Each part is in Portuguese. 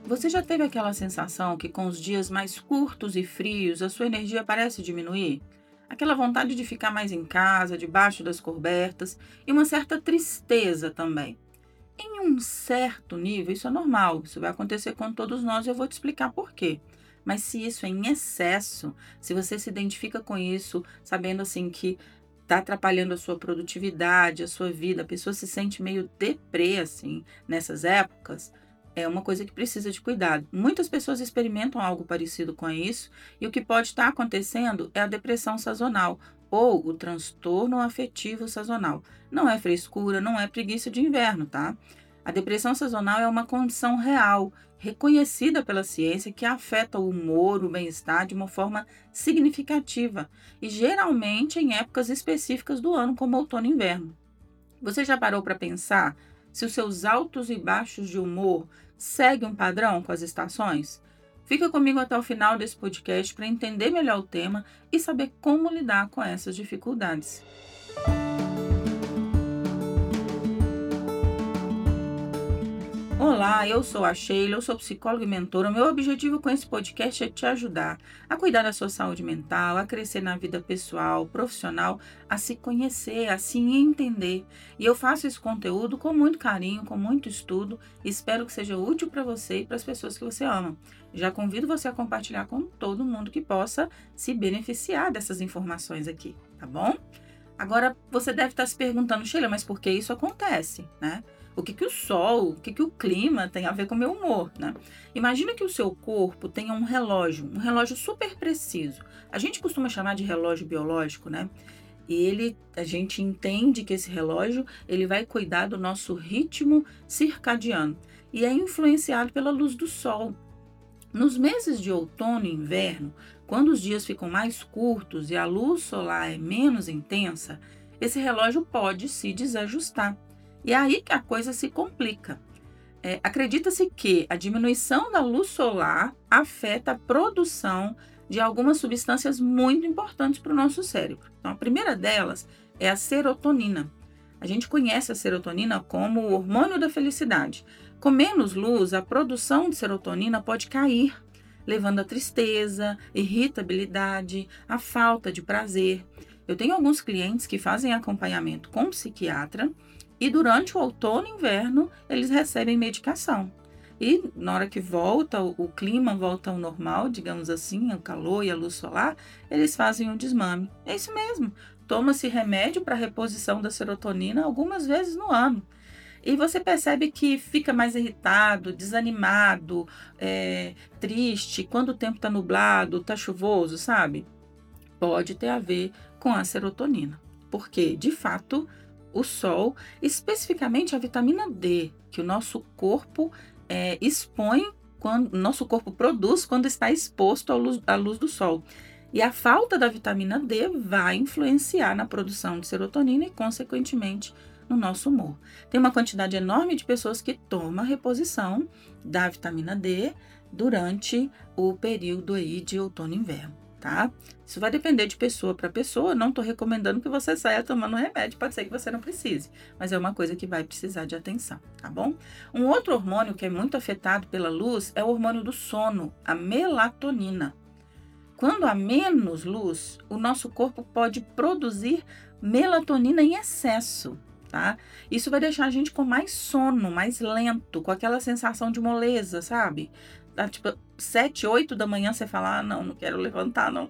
Você já teve aquela sensação que com os dias mais curtos e frios a sua energia parece diminuir? Aquela vontade de ficar mais em casa, debaixo das cobertas e uma certa tristeza também. Em um certo nível, isso é normal, isso vai acontecer com todos nós e eu vou te explicar por quê. Mas se isso é em excesso, se você se identifica com isso, sabendo assim que está atrapalhando a sua produtividade, a sua vida, a pessoa se sente meio deprê assim nessas épocas, é uma coisa que precisa de cuidado. Muitas pessoas experimentam algo parecido com isso e o que pode estar acontecendo é a depressão sazonal ou o transtorno afetivo sazonal. Não é frescura, não é preguiça de inverno, tá? A depressão sazonal é uma condição real, reconhecida pela ciência, que afeta o humor, o bem-estar de uma forma significativa e geralmente em épocas específicas do ano, como outono e inverno. Você já parou para pensar se os seus altos e baixos de humor seguem um padrão com as estações? Fica comigo até o final desse podcast para entender melhor o tema e saber como lidar com essas dificuldades. Olá, eu sou a Sheila, eu sou psicóloga e mentora. O meu objetivo com esse podcast é te ajudar a cuidar da sua saúde mental, a crescer na vida pessoal, profissional, a se conhecer, a se entender. E eu faço esse conteúdo com muito carinho, com muito estudo. Espero que seja útil para você e para as pessoas que você ama. Já convido você a compartilhar com todo mundo que possa se beneficiar dessas informações aqui, tá bom? Agora, você deve estar se perguntando, Sheila, mas por que isso acontece, né? O que o sol, o que o clima tem a ver com o meu humor, né? Imagina que o seu corpo tenha um relógio super preciso. A gente costuma chamar de relógio biológico, né? A gente entende que esse relógio, ele vai cuidar do nosso ritmo circadiano e é influenciado pela luz do sol. Nos meses de outono e inverno, quando os dias ficam mais curtos e a luz solar é menos intensa, esse relógio pode se desajustar. E é aí que a coisa se complica. Acredita-se que a diminuição da luz solar afeta a produção de algumas substâncias muito importantes para o nosso cérebro. Então, a primeira delas é a serotonina. A gente conhece a serotonina como o hormônio da felicidade. Com menos luz, a produção de serotonina pode cair, levando a tristeza, irritabilidade, a falta de prazer. Eu tenho alguns clientes que fazem acompanhamento com psiquiatra e durante o outono e inverno eles recebem medicação. E na hora que volta, o clima volta ao normal, digamos assim, o calor e a luz solar, eles fazem um desmame. É isso mesmo. Toma-se remédio para reposição da serotonina algumas vezes no ano. E você percebe que fica mais irritado, desanimado, triste, quando o tempo está nublado, está chuvoso, sabe? Pode ter a ver com a serotonina. Porque, de fato, o sol, especificamente a vitamina D, que o nosso corpo expõe, quando nosso corpo produz quando está exposto à luz do sol. E a falta da vitamina D vai influenciar na produção de serotonina e, consequentemente, no nosso humor. Tem uma quantidade enorme de pessoas que tomam reposição da vitamina D durante o período aí de outono e inverno, tá? Isso vai depender de pessoa para pessoa. Não estou recomendando que você saia tomando remédio, pode ser que você não precise, mas é uma coisa que vai precisar de atenção, tá bom? Um outro hormônio que é muito afetado pela luz é o hormônio do sono, a melatonina. Quando há menos luz, o nosso corpo pode produzir melatonina em excesso, tá? Isso vai deixar a gente com mais sono, mais lento, com aquela sensação de moleza, sabe? Tipo, 7, 8 da manhã você fala, não quero levantar, não.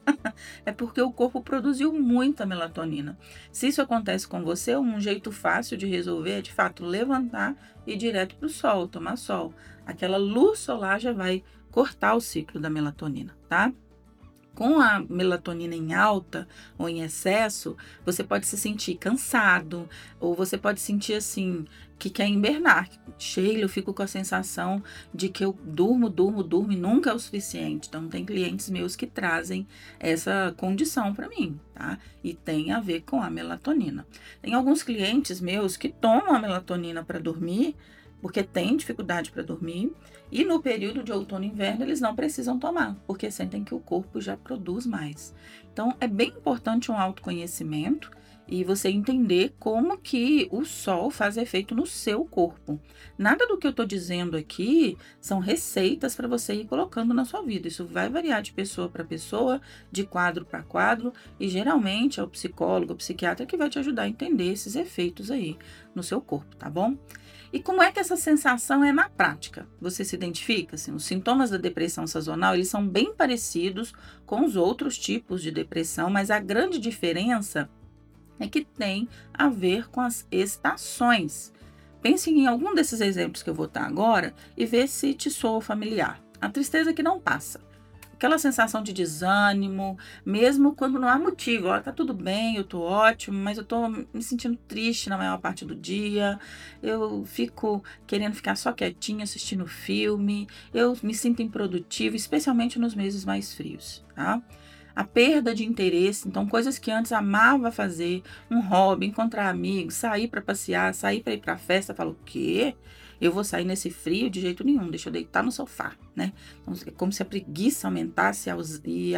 É porque o corpo produziu muita melatonina. Se isso acontece com você, um jeito fácil de resolver é, de fato, levantar e ir direto para o sol, tomar sol. Aquela luz solar já vai cortar o ciclo da melatonina, tá? Com a melatonina em alta ou em excesso, você pode se sentir cansado, ou você pode sentir assim, que quer hibernar. Sheila, eu fico com a sensação de que eu durmo e nunca é o suficiente. Então, tem clientes meus que trazem essa condição para mim, tá? E tem a ver com a melatonina. Tem alguns clientes meus que tomam a melatonina para dormir, porque têm dificuldade para dormir, e no período de outono e inverno eles não precisam tomar, porque sentem que o corpo já produz mais. Então, é bem importante um autoconhecimento e você entender como que o sol faz efeito no seu corpo. Nada do que eu estou dizendo aqui são receitas para você ir colocando na sua vida. Isso vai variar de pessoa para pessoa, de quadro para quadro, e geralmente é o psicólogo, o psiquiatra que vai te ajudar a entender esses efeitos aí no seu corpo, tá bom? E como é que essa sensação é na prática? Você se identifica? Assim, os sintomas da depressão sazonal, eles são bem parecidos com os outros tipos de depressão, mas a grande diferença é que tem a ver com as estações. Pense em algum desses exemplos que eu vou dar agora e vê se te soa familiar. A tristeza que não passa. Aquela sensação de desânimo, mesmo quando não há motivo. Ó, tá tudo bem, eu tô ótimo, mas eu tô me sentindo triste na maior parte do dia. Eu fico querendo ficar só quietinha assistindo filme. Eu me sinto improdutiva, especialmente nos meses mais frios, tá? A perda de interesse, então coisas que antes amava fazer, um hobby, encontrar amigos, sair para passear, sair para ir para festa, falo, o quê? Eu vou sair nesse frio de jeito nenhum, deixa eu deitar no sofá, né? Então, é como se a preguiça aumentasse e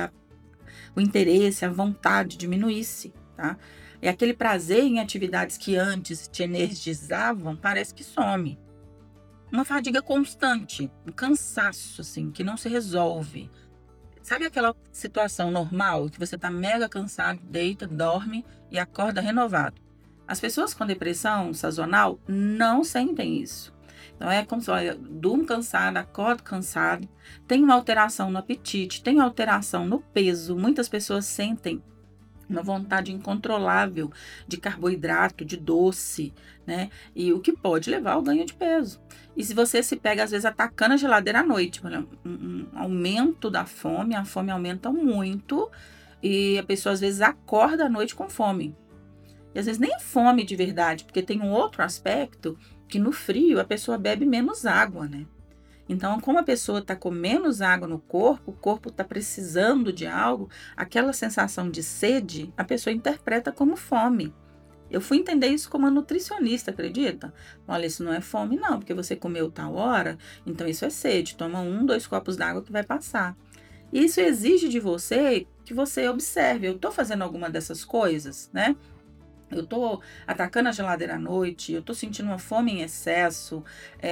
o interesse, a vontade diminuísse, tá? E aquele prazer em atividades que antes te energizavam, parece que some. Uma fadiga constante, um cansaço, assim, que não se resolve. Sabe aquela situação normal que você tá mega cansado, deita, dorme e acorda renovado? As pessoas com depressão sazonal não sentem isso. Então é como se, olha, durmo cansado, acordo cansado, tem uma alteração no apetite, tem alteração no peso. Muitas pessoas sentem uma vontade incontrolável de carboidrato, de doce, né? E o que pode levar ao ganho de peso. E se você se pega, às vezes, atacando a geladeira à noite, olha, um aumento da fome, a fome aumenta muito e a pessoa, às vezes, acorda à noite com fome. E, às vezes, nem é fome de verdade, porque tem um outro aspecto que no frio a pessoa bebe menos água, né? Então, como a pessoa está com menos água no corpo, o corpo está precisando de algo, aquela sensação de sede, a pessoa interpreta como fome. Eu fui entender isso como uma nutricionista, acredita? Olha, isso não é fome não, porque você comeu tal hora, então isso é sede. Toma 2 copos d'água que vai passar. Isso exige de você que você observe, eu estou fazendo alguma dessas coisas, né? Eu tô atacando a geladeira à noite, eu tô sentindo uma fome em excesso,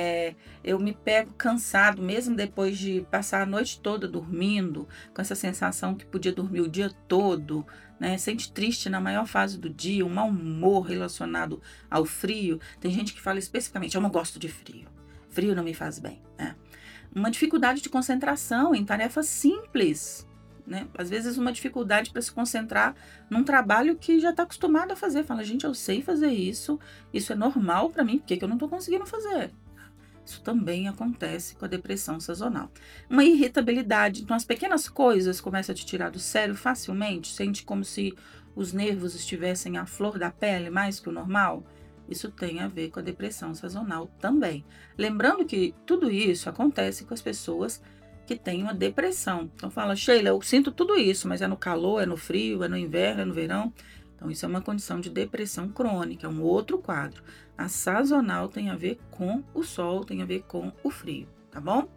eu me pego cansado, mesmo depois de passar a noite toda dormindo, com essa sensação que podia dormir o dia todo, né? Sente triste na maior fase do dia, um mau humor relacionado ao frio. Tem gente que fala especificamente, eu não gosto de frio, frio não me faz bem, né? Uma dificuldade de concentração em tarefas simples, né? Às vezes uma dificuldade para se concentrar num trabalho que já está acostumado a fazer. Fala, gente, eu sei fazer isso é normal para mim, por que que eu não estou conseguindo fazer? Isso também acontece com a depressão sazonal. Uma irritabilidade, então as pequenas coisas começam a te tirar do sério facilmente, sente como se os nervos estivessem à flor da pele mais que o normal. Isso tem a ver com a depressão sazonal também. Lembrando que tudo isso acontece com as pessoas que tem uma depressão. Então fala, Sheila, eu sinto tudo isso, mas é no calor, é no frio, é no inverno, é no verão. Então isso é uma condição de depressão crônica, é um outro quadro. A sazonal tem a ver com o sol, tem a ver com o frio, tá bom?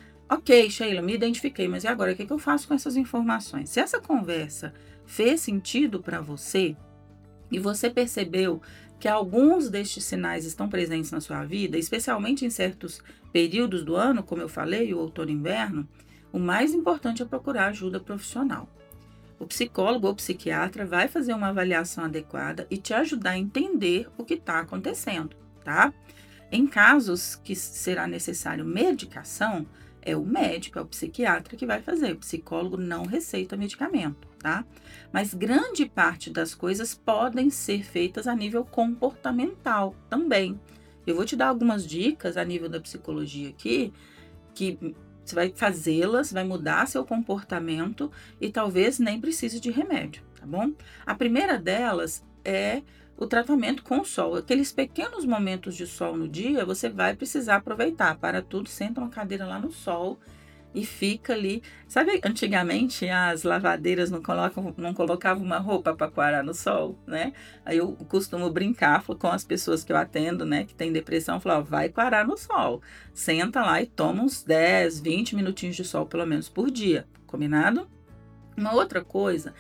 Ok, Sheila, me identifiquei, mas e agora? O que eu faço com essas informações? Se essa conversa fez sentido para você e você percebeu que alguns destes sinais estão presentes na sua vida, especialmente em certos períodos do ano, como eu falei, o outono e inverno, o mais importante é procurar ajuda profissional. O psicólogo ou psiquiatra vai fazer uma avaliação adequada e te ajudar a entender o que está acontecendo, tá? Em casos que será necessário medicação, é o médico, é o psiquiatra que vai fazer. O psicólogo não receita medicamento, tá? Mas grande parte das coisas podem ser feitas a nível comportamental também. Eu vou te dar algumas dicas a nível da psicologia aqui, que você vai fazê-las, vai mudar seu comportamento e talvez nem precise de remédio, tá bom? A primeira delas é o tratamento com o sol. Aqueles pequenos momentos de sol no dia, você vai precisar aproveitar. Para tudo, senta uma cadeira lá no sol e fica ali. Sabe, antigamente as lavadeiras não colocavam uma roupa para coarar no sol, né? Aí eu costumo brincar com as pessoas que eu atendo, né, que tem depressão, falar, ó, vai coarar no sol. Senta lá e toma uns 10, 20 minutinhos de sol, pelo menos por dia. Combinado? Uma outra coisa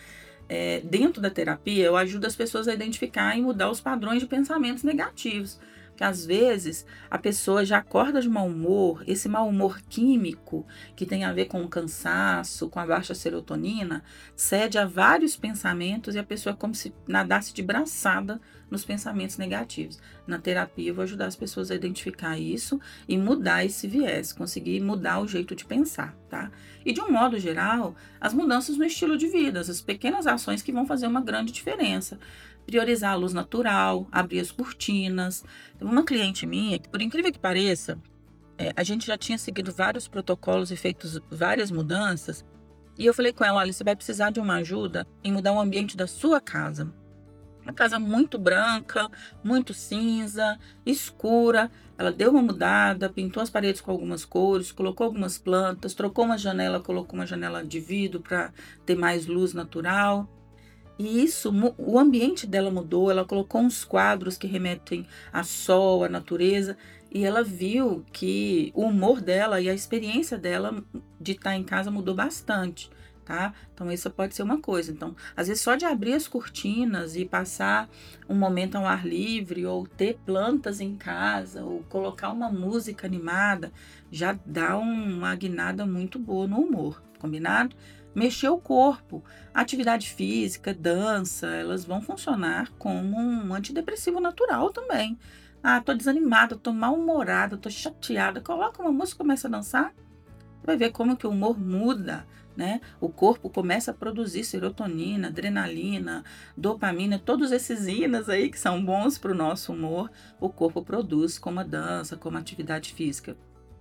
dentro da terapia, eu ajudo as pessoas a identificar e mudar os padrões de pensamentos negativos. Porque às vezes a pessoa já acorda de mau humor, esse mau humor químico, que tem a ver com o cansaço, com a baixa serotonina, cede a vários pensamentos e a pessoa é como se nadasse de braçada nos pensamentos negativos. Na terapia, eu vou ajudar as pessoas a identificar isso e mudar esse viés, conseguir mudar o jeito de pensar, tá? E de um modo geral, as mudanças no estilo de vida, as pequenas ações que vão fazer uma grande diferença. Priorizar a luz natural, abrir as cortinas. Tem uma cliente minha, que por incrível que pareça, a gente já tinha seguido vários protocolos e feito várias mudanças. E eu falei com ela, olha, você vai precisar de uma ajuda em mudar o ambiente da sua casa. Uma casa muito branca, muito cinza, escura. Ela deu uma mudada, pintou as paredes com algumas cores, colocou algumas plantas, trocou uma janela, colocou uma janela de vidro para ter mais luz natural. E isso, o ambiente dela mudou, ela colocou uns quadros que remetem a sol, à natureza, e ela viu que o humor dela e a experiência dela de estar em casa mudou bastante, tá? Então, isso pode ser uma coisa. Então, às vezes, só de abrir as cortinas e passar um momento ao ar livre, ou ter plantas em casa, ou colocar uma música animada, já dá uma guinada muito boa no humor, combinado? Mexer o corpo, atividade física, dança, elas vão funcionar como um antidepressivo natural também. Ah, tô desanimada, tô mal-humorada, tô chateada. Coloca uma música e começa a dançar. Vai ver como que o humor muda, né? O corpo começa a produzir serotonina, adrenalina, dopamina, todos esses inas aí que são bons para o nosso humor, o corpo produz como a dança, como a atividade física.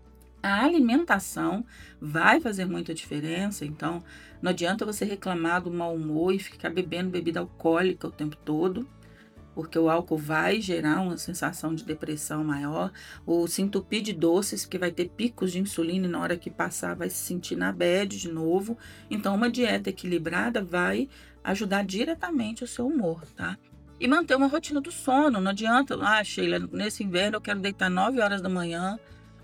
A alimentação vai fazer muita diferença, então não adianta você reclamar do mau humor e ficar bebendo bebida alcoólica o tempo todo, porque o álcool vai gerar uma sensação de depressão maior, ou se entupir de doces, porque vai ter picos de insulina e na hora que passar vai se sentir na bad de novo. Então uma dieta equilibrada vai ajudar diretamente o seu humor, tá? E manter uma rotina do sono, não adianta, Sheila, nesse inverno eu quero deitar 9 horas da manhã,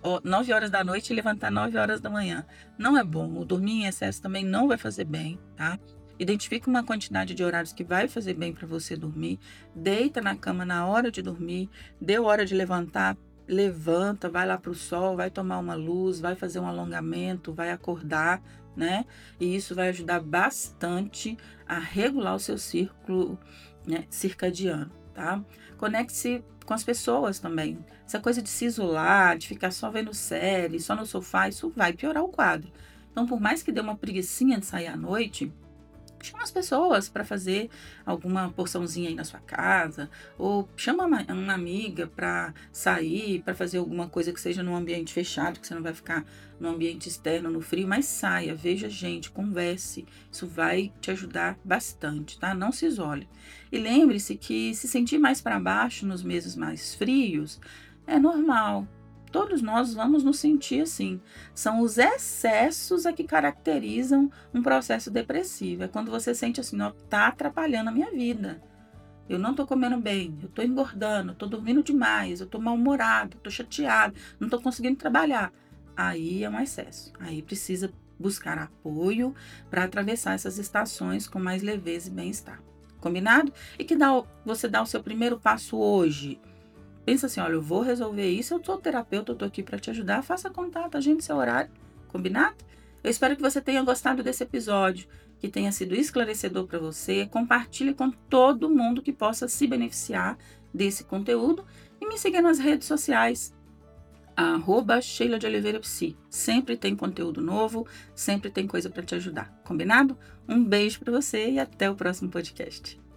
9 horas da noite e levantar 9 horas da manhã. Não é bom. O dormir em excesso também não vai fazer bem, tá? Identifique uma quantidade de horários que vai fazer bem para você dormir. Deita na cama na hora de dormir. Deu hora de levantar, levanta, vai lá para o sol, vai tomar uma luz, vai fazer um alongamento, vai acordar, né? E isso vai ajudar bastante a regular o seu círculo, né, circadiano, tá? Conecte-se com as pessoas também. Essa coisa de se isolar, de ficar só vendo série, só no sofá, isso vai piorar o quadro. Então, por mais que dê uma preguicinha de sair à noite, chama as pessoas para fazer alguma porçãozinha aí na sua casa, ou chama uma amiga para sair, para fazer alguma coisa que seja num ambiente fechado, que você não vai ficar no ambiente externo, no frio, mas saia, veja gente, converse. Isso vai te ajudar bastante, tá? Não se isole. E lembre-se que se sentir mais para baixo nos meses mais frios é normal. Todos nós vamos nos sentir assim. São os excessos que caracterizam um processo depressivo. É quando você sente assim, ó, tá atrapalhando a minha vida. Eu não tô comendo bem, eu tô engordando, eu tô dormindo demais, eu tô mal-humorado, eu tô chateado, não tô conseguindo trabalhar. Aí é um excesso. Aí precisa buscar apoio para atravessar essas estações com mais leveza e bem-estar. Combinado? E que você dá o seu primeiro passo hoje. Pensa assim, olha, eu vou resolver isso, eu sou terapeuta, eu tô aqui para te ajudar, faça contato, agende seu horário, combinado? Eu espero que você tenha gostado desse episódio, que tenha sido esclarecedor para você, compartilhe com todo mundo que possa se beneficiar desse conteúdo e me siga nas redes sociais, @Sheila de Oliveira Psi. Sempre tem conteúdo novo, sempre tem coisa para te ajudar, combinado? Um beijo para você e até o próximo podcast.